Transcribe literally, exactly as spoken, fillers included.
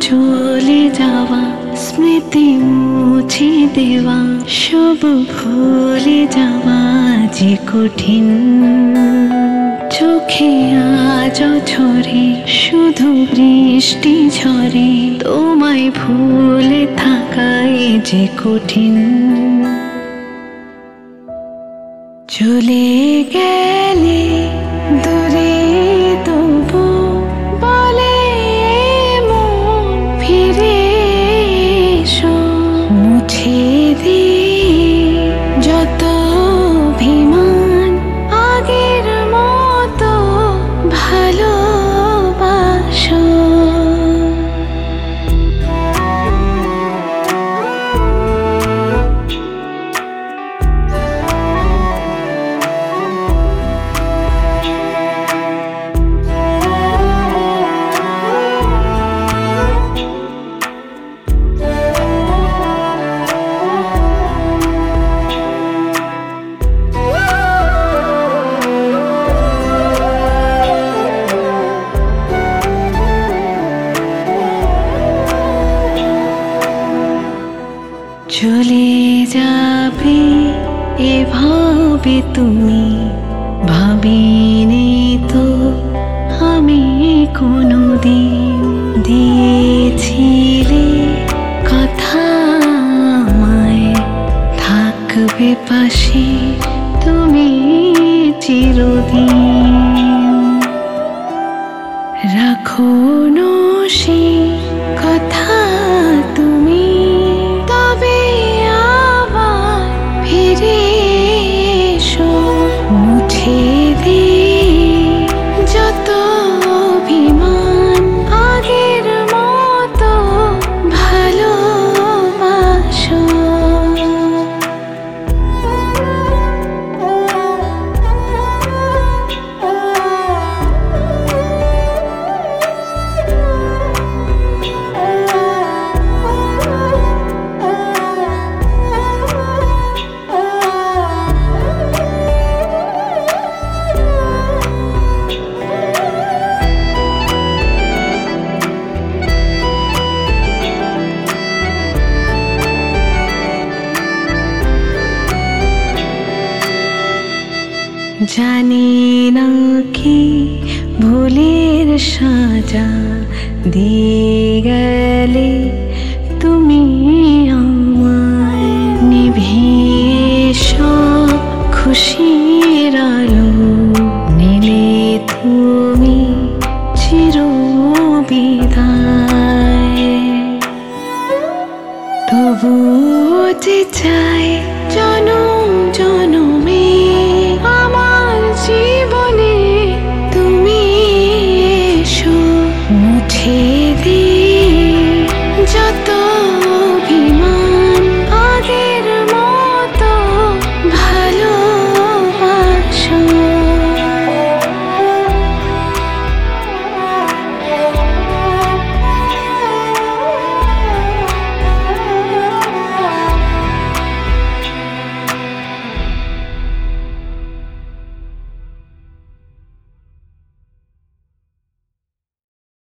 চলে যাওয়া স্মৃতি মুছে দেওয়া সব ভুলে যাওয়া যে কঠিন। চোখে আজ ঝরে শুধু বৃষ্টি ঝরে, তোমায় ভুলে থাকায় যে কঠিন। চলে গেলে দূরে তবু বলে মন ফিরে এসো, মুছে দিয়ে যত অভিমান আগের মতো ভালোবাসো। চলে যাবে এভাবে তুমি, ভাবিনি তো আমি কোনোদিন। দিয়েছিলে কথা আমায়, থাকবে পাশে তুমি চিরদিন। রাখো না সে কথা তুমি, তবে আবার ফিরে এসো, মুছে দিয়ে যত অভিমান আগের মতো ভালোবাসো। জানি না কি ভুলের সাজা দিয়ে গেলে